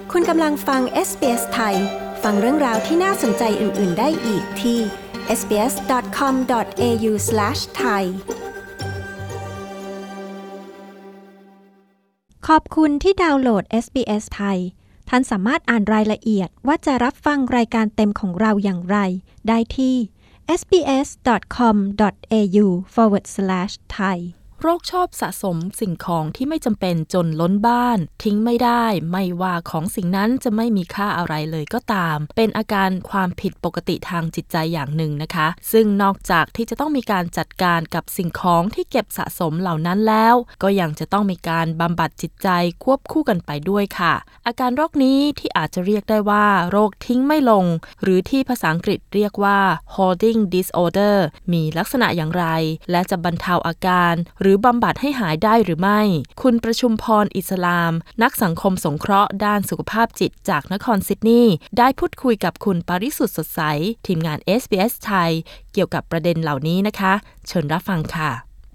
คุณกำลังฟัง SBS ไทยฟังเรื่องราวที่น่าสนใจอื่นๆได้อีกที่ sbs.com.au/thai ขอบคุณที่ดาวน์โหลด SBS ไทยท่านสามารถอ่านรายละเอียดว่าจะรับฟังรายการเต็มของเราอย่างไรได้ที่ sbs.com.au/thai โรคชอบสะสมสิ่งของที่ไม่จำเป็นจนล้นบ้านทิ้งไม่ได้ไม่ว่าของสิ่งนั้นจะไม่มีค่าอะไรเลยก็ตามเป็นอาการความผิดปกติทางจิตใจอย่างหนึ่งนะคะซึ่งนอกจากที่จะต้องมีการจัดการกับสิ่งของที่เก็บสะสมเหล่านั้นแล้วก็ยังจะต้องมีการบำบัดจิตใจควบคู่กันไปด้วยค่ะอาการโรคนี้ที่อาจจะเรียกได้ว่าโรคทิ้งไม่ลงหรือที่ภาษาอังกฤษเรียกว่า hoarding disorder มีลักษณะอย่างไรและจะบรรเทาอาการหรือบำบัดให้หายได้หรือไม่คุณประชุมพรอิสลามนักสังคมสงเคราะห์ด้านสุขภาพจิตจากนครซิดนีย์ได้พูดคุยกับคุณปริสุทธิ์สดใสทีมงาน SBS ไทยเกี่ยวกับประเด็นเหล่านี้นะคะเชิญรับฟังค่ะ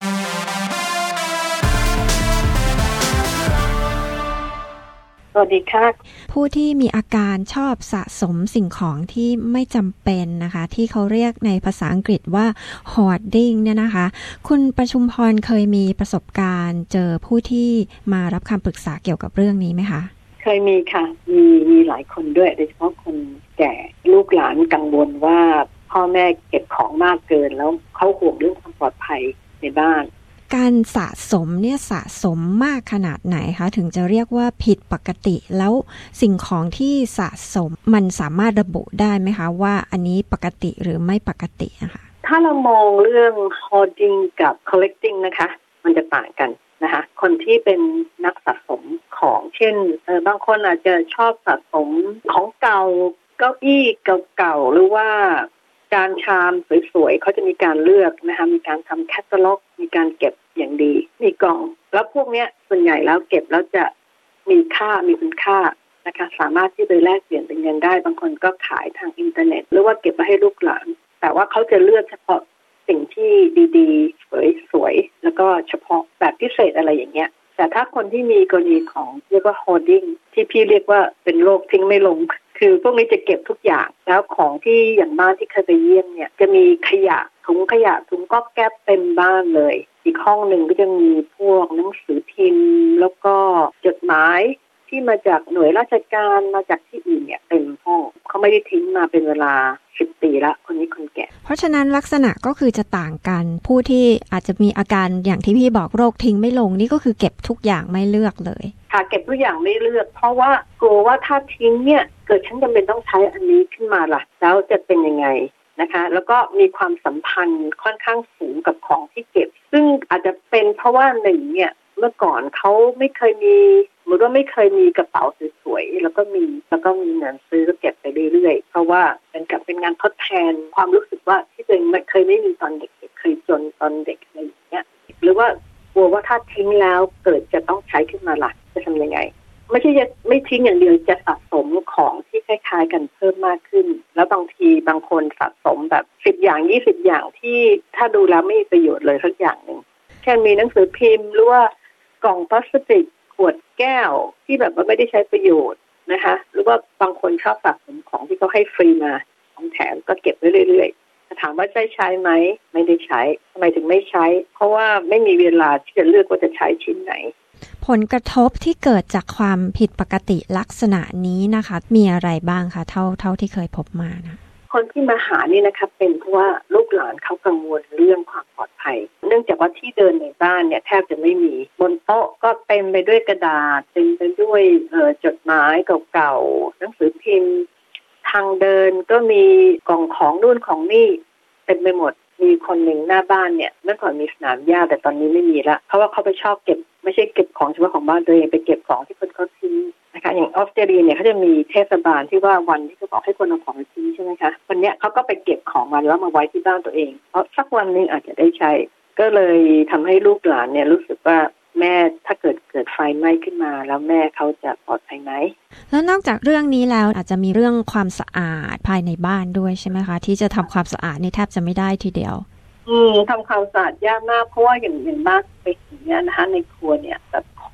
สวัสดีค่ะผู้ที่มีอาการชอบสะสมสิ่งของที่ไม่จำเป็นนะคะที่เขาเรียกในภาษาอังกฤษว่า hoarding เนี่ยนะคะคุณประชุมพรเคยมีประสบการณ์เจอผู้ที่มารับคำปรึกษาเกี่ยวกับเรื่องนี้ไหมคะเคยมีค่ะมีหลายคนด้วยโดยเฉพาะคนแก่ลูกหลานกังวลว่าพ่อแม่เก็บของมากเกินแล้วเขาห่วงเรื่องความปลอดภัยในบ้านการสะสมเนี่ยสะสมมากขนาดไหนคะถึงจะเรียกว่าผิดปกติแล้วสิ่งของที่สะสมมันสามารถระบุได้ไหมคะว่าอันนี้ปกติหรือไม่ปกตินะคะถ้าเรามองเรื่อง hoarding กับ collecting นะคะมันจะต่างกันนะคะคนที่เป็นนักสะสมของเช่นบางคนอาจจะชอบสะสมของเก่าเก้าอี้เก่าๆหรือว่าจานชามสวยๆเขาจะมีการเลือกนะคะมีการทำแคตตาล็อกมีการเก็บอย่างดีมีกล่องแล้วพวกนี้ส่วนใหญ่แล้วเก็บแล้วจะมีคุณค่านะคะสามารถที่จะแลกเปลี่ยนเป็นเงินได้บางคนก็ขายทางอินเทอร์เน็ตหรือว่าเก็บไว้ให้ลูกหลานแต่ว่าเขาจะเลือกเฉพาะสิ่งที่ดีๆสวยๆแล้วก็เฉพาะแบบพิเศษอะไรอย่างเงี้ยแต่ถ้าคนที่มีกรณีของเรียกว่า hoarding ที่พี่เรียกว่าเป็นโรคทิ้งไม่ลงคือพวกนี้จะเก็บทุกอย่างแล้วของที่อย่างบ้านที่เคยไปเยี่ยมเนี่ยจะมีขยะถุงก๊อบแก๊บเต็มบ้านเลยอีกห้องหนึ่งก็จะมีพวกหนังสือพิมพ์แล้วก็จดหมายที่มาจากหน่วยราชการมาจากที่อื่นเนี่ยเต็มห้องเขาไม่ได้ทิ้งมาเป็นเวลา10 ปีละคนนี้คนแก่เพราะฉะนั้นลักษณะก็คือจะต่างกันผู้ที่อาจจะมีอาการอย่างที่พี่บอกโรคทิ้งไม่ลงนี่ก็คือเก็บทุกอย่างไม่เลือกเลยค่ะเก็บทุกอย่างไม่เลือกเพราะว่ากลัวว่าถ้าทิ้งเนี่ยเกิดฉันจำเป็นต้องใช้อันนี้ขึ้นมาล่ะแล้วจะเป็นยังไงนะคะแล้วก็มีความสัมพันธ์ค่อนข้างสูงกับของที่เก็บซึ่งอาจจะเป็นเพราะว่าหนึ่งเนี่ยเมื่อก่อนเขาไม่เคยมีหรือว่าไม่เคยมีกระเป๋าสวยๆแล้วก็มีเงินซื้อก็เก็บไปเรื่อยๆเพราะว่าเป็นงานทดแทนความรู้สึกว่าที่ตัวเองเคยไม่มีตอนเด็กเคยจนตอนเด็กอะไรอย่างเงี้ยหรือว่ากลัวว่าถ้าทิ้งแล้วเกิดจะต้องใช้ขึ้นมาล่ะจะทำยังไงไม่ใช่จะไม่ทิ้งอย่างเดียวจะสะสมของที่คล้ายๆกันเพิ่มมากขึ้นแล้วบางทีบางคนสะสมแบบ10อย่าง20อย่างที่ถ้าดูแล้วไม่มีประโยชน์เลยสักอย่างนึงแค่มีหนังสือพิมพ์หรือว่ากล่องพลาสติกขวดแก้วที่แบบว่าไม่ได้ใช้ประโยชน์นะคะหรือว่าบางคนชอบสะสมของที่เขาให้ฟรีมาของแถมก็เก็บไว้เรื่อยๆถามว่าใช้ไหมไม่ได้ใช้ทำไมถึงไม่ใช้เพราะว่าไม่มีเวลาที่จะเลือกว่าจะใช้ชิ้นไหนผลกระทบที่เกิดจากความผิดปกติลักษณะนี้นะคะมีอะไรบ้างคะเท่าที่เคยพบมานะคนที่มาหานี่นะคะเป็นเพราะว่าลูกหลานเขากังวลเรื่องความปลอดภัยเนื่องจากว่าที่เดินในบ้านเนี่ยแทบจะไม่มีบนโต๊ะก็เต็มไปด้วยกระดาษเต็มไปด้วยจดหมายเก่าๆหนังสือพิมพ์ทางเดินก็มีกล่องของนู่นของนี่เต็มไปหมดมีคนหนึ่งหน้าบ้านเนี่ยเมื่อก่อนมีสนามหญ้าแต่ตอนนี้ไม่มีละเพราะว่าเขาไปชอบเก็บไม่ใช่เก็บของเฉพาะของบ้านตัวเองไปเก็บของที่คนเขาทิ้งนะคะอย่างออสเตรเลียเนี่ยเขาจะมีเทศบาลที่ว่าวันที่เขาบอกให้คนเอาของไปทิ้งใช่ไหมคะวันนี้เขาก็ไปเก็บของมาแล้วมาไว้ที่บ้านตัวเองเพราะสักวันนึงอาจจะได้ใช้ก็เลยทำให้ลูกหลานเนี่ยรู้สึกว่าแม่ถ้าเกิดไฟไหม้ขึ้นมาแล้วแม่เขาจะปลอดภัยไหมแล้วนอกจากเรื่องนี้แล้วอาจจะมีเรื่องความสะอาดภายในบ้านด้วยใช่ไหมคะที่จะทำความสะอาดนี่แทบจะไม่ได้ทีเดียวทำความสะอาดยากมากเพราะว่าอย่างบ้านไปอย่างเงี้ยนะคะในครัวเนี่ยแบบข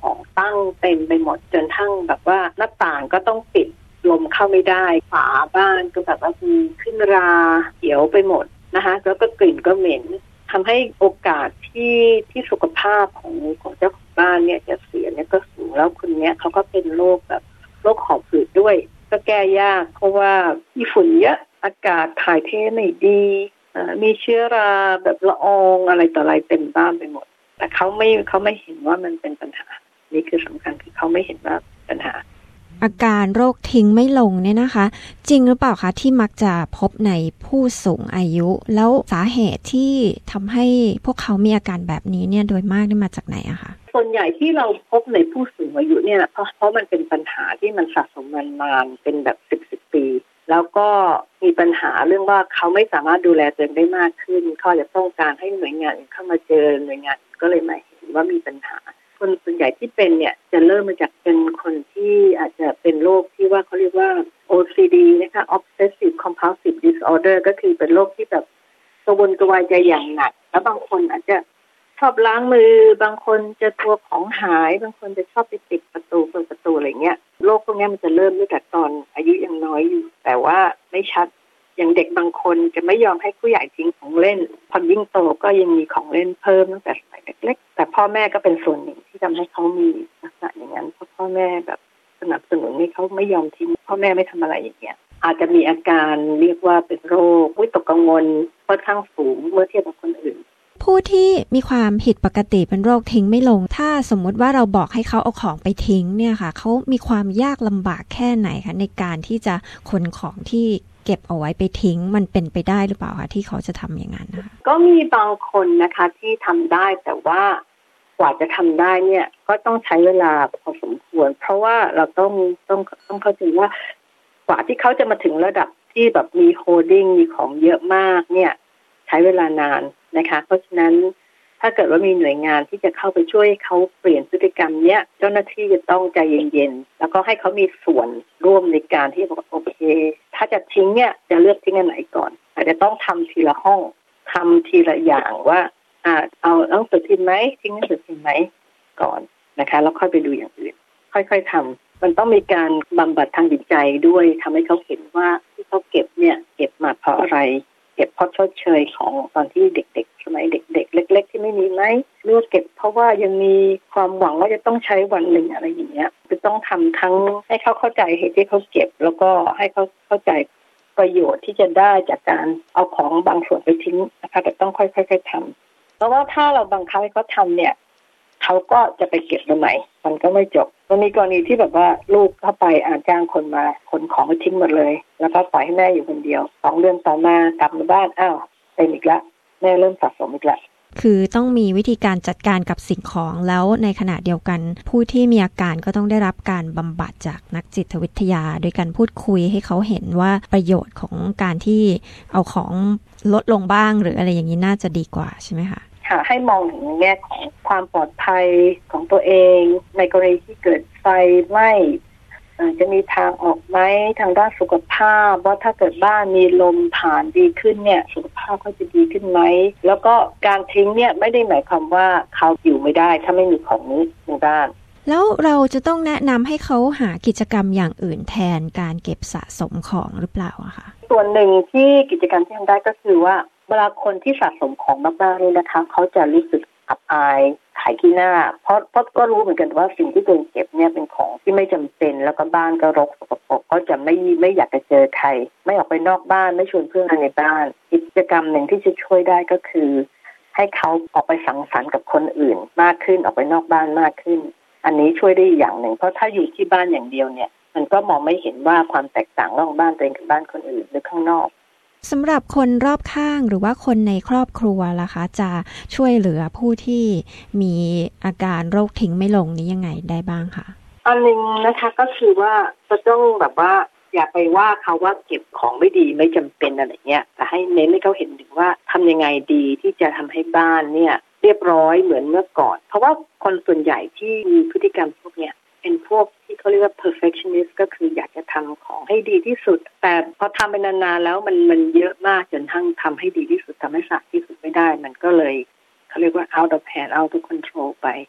ของตั้งเต็มไปหมดจนทั้งแบบว่าหน้าต่างก็ต้องปิดลมเข้าไม่ได้ฝาบ้านก็แบบว่ามีขึ้นราเขียวไปหมดนะคะแล้วก็กลิ่นก็เหม็นทำให้โอกาสที่สุขภาพของเจ้าของบ้านเนี่ยจะเสียเนี่ยก็สูงแล้วคนเนี้ยเขาก็เป็นโรคแบบโรคหอบหืดด้วยก็แก้ยากเพราะว่ามีฝุ่นเยอะอากาศถ่ายเทไม่ดีมีเชื้อราแบบละอองอะไรต่ออะไรเต็มบ้านไปหมดแต่เขาไม่เห็นว่ามันเป็นปัญหานี่คือสำคัญคือเขาไม่เห็นว่าปัญหาอาการโรคทิ้งไม่ลงเนี่ยนะคะจริงหรือเปล่าคะที่มักจะพบในผู้สูงอายุแล้วสาเหตุที่ทำให้พวกเขามีอาการแบบนี้เนี่ยโดยมากนี่มาจากไหนอะคะส่วนใหญ่ที่เราพบในผู้สูงอายุเนี่ยเพราะมันเป็นปัญหาที่มันสะสมมานานเป็นแบบ10 ปีแล้วก็มีปัญหาเรื่องว่าเขาไม่สามารถดูแลตัวเองได้มากขึ้นเขาจะต้องการให้หน่วยงานเข้ามาเจอหน่วยงานก็เลยมาเห็นว่ามีปัญหาคนส่วนใหญ่ที่เป็นเนี่ยจะเริ่มมาจากเป็นคนที่อาจจะเป็นโรคที่ว่าเขาเรียกว่า OCD นะคะ Obsessive Compulsive Disorder ก็คือเป็นโรคที่แบบกระวนกระวายใจอย่างหนักแล้วบางคนอาจจะชอบล้างมือบางคนจะกลัวของหายบางคนจะชอบไปปิดประตูเปิดประตูอะไรเงี้ยโรคพวกนี้มันจะเริ่มตั้งแต่ตอนอายุยังน้อยอยู่แต่ว่าไม่ชัดอย่างเด็กบางคนจะไม่ยอมให้ผู้ใหญ่ทิ้งของเล่นพอยิ่งโตก็ยังมีของเล่นเพิ่มตั้งแต่สมัยเล็กๆแต่พ่อแม่ก็เป็นส่วนหนึ่งที่ทำให้เขามีลักษณะอย่างนั้นเพราะพ่อแม่แบบสนับสนุนให้เขาไม่ยอมทิ้งพ่อแม่ไม่ทำอะไรอย่างเงี้ยอาจจะมีอาการเรียกว่าเป็นโรควิตกกังวลค่อนข้างสูงเมื่อเทียบกับคนอื่นผู้ที่มีความผิดปกติเป็นโรคทิ้งไม่ลงถ้าสมมุติว่าเราบอกให้เขาเอาของไปทิ้งเนี่ยค่ะเขามีความยากลำบากแค่ไหนคะในการที่จะขนของที่เก็บเอาไว้ไปทิ้งมันเป็นไปได้หรือเปล่าคะที่เขาจะทำอย่างนั้นนะคะก็มีบางคนนะคะที่ทำได้แต่ว่ากว่าจะทำได้เนี่ยก็ต้องใช้เวลาพอสมควรเพราะว่าเราต้องเข้าใจว่ากว่าที่เขาจะมาถึงระดับที่แบบมีโฮลดิ้งมีของเยอะมากเนี่ยใช้เวลานานนะคะเพราะฉะนั้นถ้าเกิดว่ามีหน่วยงานที่จะเข้าไปช่วยเขาเปลี่ยนพฤติกรรมเนี้ยเจ้าหน้าที่จะต้องใจเย็นๆแล้วก็ให้เขามีส่วนร่วมในการที่บอกโอเคถ้าจะทิ้งเนี่ยจะเลือกทิ้งอันไหนก่อนอาจจะต้องทำทีละห้องทำทีละอย่างว่าเอาหนังสือพิมพ์ไหมทิ้งหนังสือพิมพ์ไหมก่อนนะคะแล้วค่อยไปดูอย่างอื่นค่อยๆทำมันต้องมีการบำบัดทางจิตใจด้วยทำให้เขาเห็นว่าที่เขาเก็บเนี่ยเก็บมาเพราะอะไรเก็บเพราะชดเชยของตอนที่เด็กๆสมัยเด็กๆเล็กๆที่ไม่มีไหมหรือเก็บเพราะว่ายังมีความหวังว่าจะต้องใช้วันหนึ่งอะไรอย่างเงี้ยจะต้องทำทั้งให้เขาเข้าใจเหตุที่เขาเก็บแล้วก็ให้เขาเข้าใจประโยชน์ที่จะได้จากการเอาของบางส่วนไปทิ้งนะคะแต่ต้องค่อยๆทำเพราะว่าถ้าเราบังคับให้เขาทำเนี่ยเขาก็จะไปเก็บมาใหม่มันก็ไม่จบมันมีกรณีที่แบบว่าลูกเข้าไปจ้างคนมาขนของไปทิ้งหมดเลยแล้วก็ปล่อยให้แม่อยู่คนเดียว2 เดือนต่อมากลับมาบ้านอ้าวเป็นอีกละแม่เริ่มสะสมอีกละคือต้องมีวิธีการจัดการกับสิ่งของแล้วในขณะเดียวกันผู้ที่มีอาการก็ต้องได้รับการบำบัดจากนักจิตวิทยาโดยการพูดคุยให้เขาเห็นว่าประโยชน์ของการที่เอาของลดลงบ้างหรืออะไรอย่างนี้น่าจะดีกว่าใช่ไหมคะค่ะให้มองถึงในแง่ของความปลอดภัยของตัวเองในกรณีที่เกิดไฟไหม้จะมีทางออกไหมทางด้านสุขภาพว่าถ้าเกิดบ้านมีลมผ่านดีขึ้นเนี่ยสุขภาพเขาจะดีขึ้นไหมแล้วก็การทิ้งเนี่ยไม่ได้หมายความว่าเขาอยู่ไม่ได้ถ้าไม่มีของนี้ในบ้านแล้วเราจะต้องแนะนำให้เขาหากิจกรรมอย่างอื่นแทนการเก็บสะสมของหรือเปล่าอะคะส่วนหนึ่งที่กิจกรรมที่ทำได้ก็คือว่าเวลาคนที่สะสมของมากๆเลยนะคะเขาจะรู้สึกอับอายขายขี้หน้าเพราะก็รู้เหมือนกันว่าสิ่งที่ตัวเองเก็บเนี่ยเป็นของที่ไม่จำเป็นแล้วก็บ้านก็รกสกปรกก็จะไม่อยากจะเจอใครไม่ออกไปนอกบ้านไม่ชวนเพื่อนในบ้านกิจกรรมหนึ่งที่จะช่วยได้ก็คือให้เขาออกไปสังสรรค์กับคนอื่นมากขึ้นออกไปนอกบ้านมากขึ้นอันนี้ช่วยได้อย่างหนึ่งเพราะถ้าอยู่ที่บ้านอย่างเดียวเนี่ยมันก็มองไม่เห็นว่าความแตกต่างระหว่างบ้านตัวเองกับบ้านคนอื่นหรือข้างนอกสำหรับคนรอบข้างหรือว่าคนในครอบครัวล่ะคะจะช่วยเหลือผู้ที่มีอาการโรคทิ้งไม่ลงนี้ยังไงได้บ้างคะอันนึงนะคะก็คือว่าจะต้องแบบว่าอย่าไปว่าเขาว่าเก็บของไม่ดีไม่จำเป็นอะไรเงี้ยแต่ให้เน้นให้เขาเห็นถึงว่าทำยังไงดีที่จะทำให้บ้านเนี่ยเรียบร้อยเหมือนเมื่อก่อนเพราะว่าคนส่วนใหญ่ที่มีพฤติกรรมพวกเนี้ยเป็นพวกที่เขาเรียกว่า perfectionist ก็คืออยากจะทำของให้ดีที่สุดแต่พอทำไปนานๆแล้วมันเยอะมากจนทั้งทำให้ดีที่สุดทำให้สะอาดที่สุดไม่ได้มันก็เลยเขาเรียกว่า out of hand out of control ไป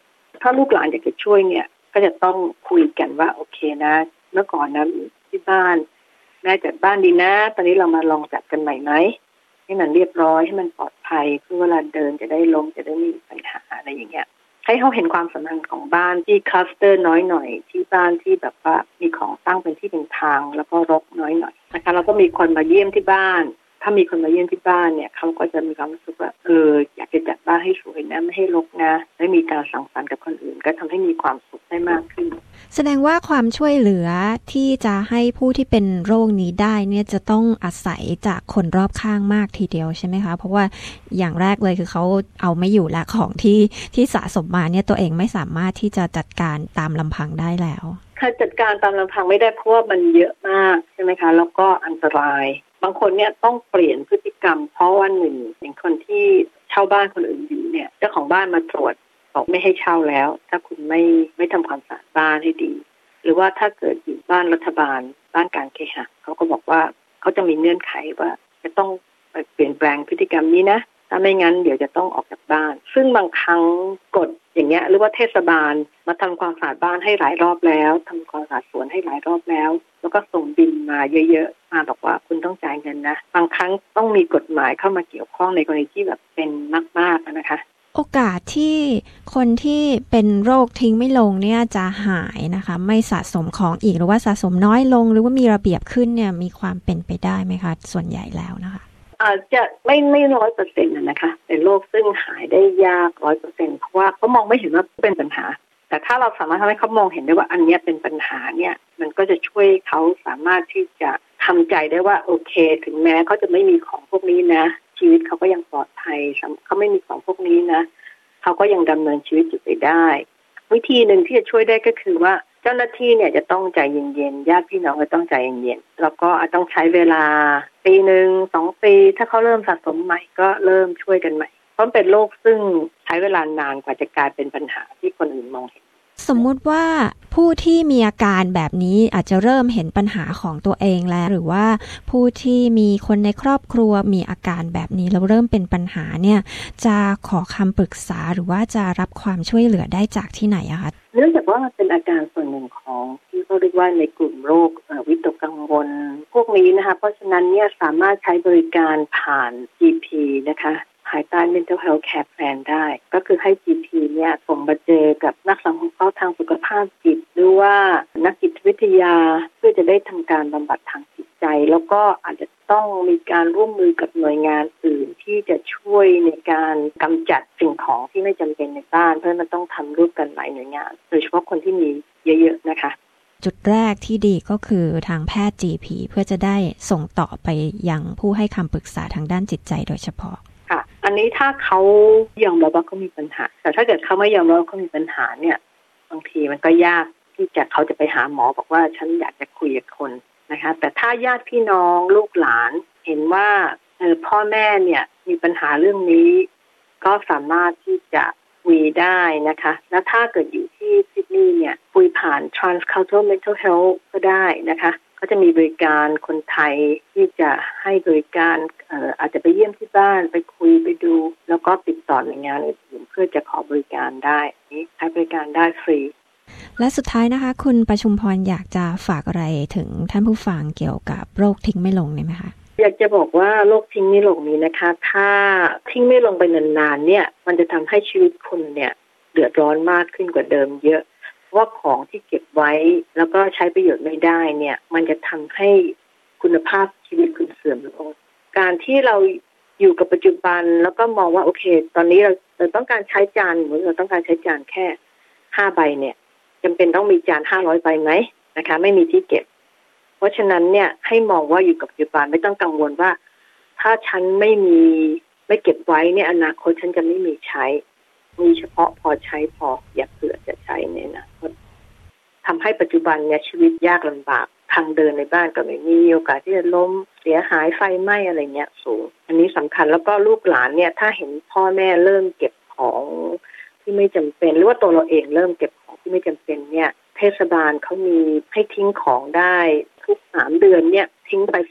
ถ้าลูกหลานอยากจะช่วยเนี่ยก็จะต้องคุยกันว่าโอเคนะเมื่อก่อนนะที่บ้านแม่จัดบ้านดีนะตอนนี้เรามาลองจัดกันใหม่ไหมให้มันเรียบร้อยให้มันปลอดภัยเพื่อเวลาเดินจะได้ล้มจะได้ไม่มีปัญหาอะไรอย่างเงี้ยให้เขาเห็นความสำคัญของบ้านที่คลัสเตอร์น้อยหน่อยที่บ้านที่แบบว่ามีของตั้งเป็นที่เป็นทางแล้วก็รกน้อยหน่อยนะคะแล้วก็มีคนมาเยี่ยมที่บ้านถ้ามีคนมาเยี่ยมที่บ้านเนี่ยเขาก็จะมีความรู้สึกว่าอยากจะจัดบ้านให้สวยนะไม่ให้รกนะได้มีการสังสรรค์กับคนอื่นก็ทำให้มีความสุขได้มากขึ้นแสดงว่าความช่วยเหลือที่จะให้ผู้ที่เป็นโรคนี้ได้เนี่ยจะต้องอาศัยจากคนรอบข้างมากทีเดียวใช่ไหมคะเพราะว่าอย่างแรกเลยคือเขาเอาไม่อยู่และของที่สะสมมาเนี่ยตัวเองไม่สามารถที่จะจัดการตามลำพังได้แล้วค่ะจัดการตามลำพังไม่ได้เพราะว่ามันเยอะมากใช่ไหมคะแล้วก็อันตรายบางคนเนี่ยต้องเปลี่ยนพฤติกรรมเพราะว่าหนึ่งอย่างคนที่เช่าบ้านคนอื่นอยู่เนี่ยเจ้าของบ้านมาตรวจบอกไม่ให้เช่าแล้วถ้าคุณไม่ทำความสะอาดบ้านให้ดีหรือว่าถ้าเกิดอยู่บ้านรัฐบาลบ้านการเคหะเขาก็บอกว่าเขาจะมีเงื่อนไขว่าจะต้องเปลี่ยนแปลงพฤติกรรมนี้นะถ้าไม่งั้นเดี๋ยวจะต้องออกจากบ้านซึ่งบางครั้งกฎอย่างเงี้ยหรือว่าเทศบาลมาทำความสะอาดบ้านให้หลายรอบแล้วทำความสะอาดสวนให้หลายรอบแล้วแล้วก็ส่งบิลมาเยอะๆมาบอกว่าคุณต้องจ่ายเงินนะบางครั้งต้องมีกฎหมายเข้ามาเกี่ยวข้องในกรณีที่แบบเป็นมากๆนะคะโอกาสที่คนที่เป็นโรคทิ้งไม่ลงเนี่ยจะหายนะคะไม่สะสมของอีกหรือว่าสะสมน้อยลงหรือว่ามีระเบียบขึ้นเนี่ยมีความเป็นไปได้ไหมคะส่วนใหญ่แล้วนะคะอาจจะไม่100%นะคะเป็นโรคซึ่งหายได้ยาก 100% เพราะว่าเขามองไม่เห็นว่าเป็นปัญหาแต่ถ้าเราสามารถทำให้เขามองเห็นได้ว่าอันนี้เป็นปัญหาเนี่ยมันก็จะช่วยเขาสามารถที่จะทำใจได้ว่าโอเคถึงแม้เขาจะไม่มีของพวกนี้นะชีวิตเขาก็ยังปลอดภัยเขาไม่มีของพวกนี้นะเขาก็ยังดำเนินชีวิตอยู่ไปได้วิธีหนึ่งที่จะช่วยได้ก็คือว่าเจ้าหน้าที่เนี่ยจะต้องใจเย็นๆญาติพี่น้องก็ต้องใจเย็นๆแล้วก็อาจต้องใช้เวลาปีนึง2 ปีถ้าเขาเริ่มสะสมใหม่ก็เริ่มช่วยกันใหม่เพราะเป็นโรคซึ่งใช้เวลานานกว่าจะกลายเป็นปัญหาที่คนอื่นมองเห็นสมมุติว่าผู้ที่มีอาการแบบนี้อาจจะเริ่มเห็นปัญหาของตัวเองแล้วหรือว่าผู้ที่มีคนในครอบครัวมีอาการแบบนี้แล้วเริ่มเป็นปัญหาเนี่ยจะขอคำปรึกษาหรือว่าจะรับความช่วยเหลือได้จากที่ไหนอะคะเนื่องจากว่ามันเป็นอาการส่วนหนึ่งของที่เขาเรียกว่าในกลุ่มโรควิตกกังวลพวกนี้นะคะเพราะฉะนั้นเนี่ยสามารถใช้บริการผ่าน GP นะคะภายใต้ Mental Health Care Plan ได้ก็คือให้ GP เนี่ยส่งมาเจอกับนักสังคมทางสุขภาพจิตหรือว่านักจิตวิทยาเพื่อจะได้ทำการบำบัดทางจิตใจแล้วก็อาจจะต้องมีการร่วมมือกับหน่วยงานอื่นที่จะช่วยในการกำจัดสิ่งของที่ไม่จำเป็นในบ้านเพราะมันต้องทำร่วมกันหลายหน่วยงานโดยเฉพาะคนที่มีเยอะๆนะคะจุดแรกที่ดีก็คือทางแพทย์ GP เพื่อจะได้ส่งต่อไปยังผู้ให้คำปรึกษาทางด้านจิตใจโดยเฉพาะค่ะอันนี้ถ้าเขายอมรับว่าเขามีปัญหาแต่ถ้าเกิดเขาไม่ยอมรับว่าเขามีปัญหาเนี่ยบางทีมันก็ยากที่จะเขาจะไปหาหมอบอกว่าฉันอยากจะคุยกับคนนะคะแต่ถ้าญาติพี่น้องลูกหลานเห็นว่าพ่อแม่เนี่ยมีปัญหาเรื่องนี้ก็สามารถที่จะคุยได้นะคะแล้วถ้าเกิดอยู่ที่ซิดนีย์เนี่ยคุยผ่าน Transcultural Mental Health ก็ได้นะคะก็จะมีบริการคนไทยที่จะให้บริการอาจจะไปเยี่ยมที่บ้านไปคุยไปดูแล้วก็ติดต่อหน่วยงานอื่นเพื่อจะขอบริการได้นี้ใช้บริการได้ฟรีและสุดท้ายนะคะคุณประชุมพรอยากจะฝากอะไรถึงท่านผู้ฟังเกี่ยวกับโรคทิ้งไม่ลงไหมคะอยากจะบอกว่าโรคทิ้งไม่ลงนี้นะคะถ้าทิ้งไม่ลงไปนานๆเนี่ยมันจะทำให้ชีวิตคุณเนี่ยเดือดร้อนมากขึ้นกว่าเดิมเยอะว่าของที่เก็บไว้แล้วก็ใช้ประโยชน์ไม่ได้เนี่ยมันจะทำให้คุณภาพชีวิตคุณเสื่อมลงการที่เราอยู่กับปัจจุบันแล้วก็มองว่าโอเคตอนนี้เราต้องการใช้จานเหมือนเราต้องการใช้จานแค่5 ใบเนี่ยจำเป็นต้องมีจาน500 ใบไหมนะคะไม่มีที่เก็บเพราะฉะนั้นเนี่ยให้มองว่าอยู่กับปัจจุบันไม่ต้องกังวลว่าถ้าฉันไม่เก็บไว้เนี่ยอนาคตฉันจะไม่มีใช้มีเฉพาะพอใช้พออย่าเผื่อจะใช้เนี่ยนะทำให้ปัจจุบันเนี่ยชีวิตยากลำบากทางเดินในบ้านก็ไม่มีโอกาสที่จะล้มเสียหายไฟไหม้อะไรเงี้ยสูงอันนี้สำคัญแล้วก็ลูกหลานเนี่ยถ้าเห็นพ่อแม่เริ่มเก็บของที่ไม่จำเป็นหรือว่าตัวเราเองเริ่มเก็บของที่ไม่จำเป็นเนี่ยเทศบาลเขามีให้ทิ้งของได้ทุก3 เดือนเนี่ยทิ้งไปซะ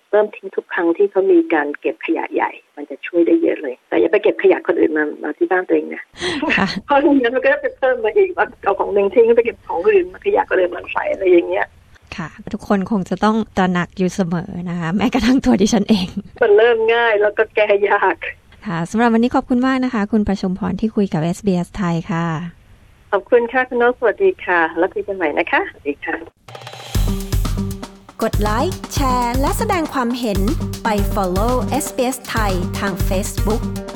เริ่มทิ้งทุกครั้งที่เขามีการเก็บขยะใหญ่มันจะช่วยได้เยอะเลยแต่อย่าไปเก็บขยะคนอื่นมาที่บ้านตัวเองนะเพราะงั้นมันก็จะเพิ่มมาอีกว่าเอาของหนึ่งทิ้งไปเก็บของอื่นมาขยะก็เลยมาใส่อะไรอย่างเงี้ยค่ะทุกคนคงจะต้องตระหนักอยู่เสมอนะคะแม้กระทั่งตัวดิฉันเองมันเริ่มง่ายแล้วก็แก้ยากค่ะสำหรับวันนี้ขอบคุณมากนะคะคุณประชุมพรที่คุยกับ SBS ไทยค่ะขอบคุณค่ะคุณน้องสวัสดีค่ะแล้วคุยกันใหม่นะคะสวัสดีค่ะกดไลค์แชร์และแสดงความเห็นไป follow SBS ไทยทาง Facebook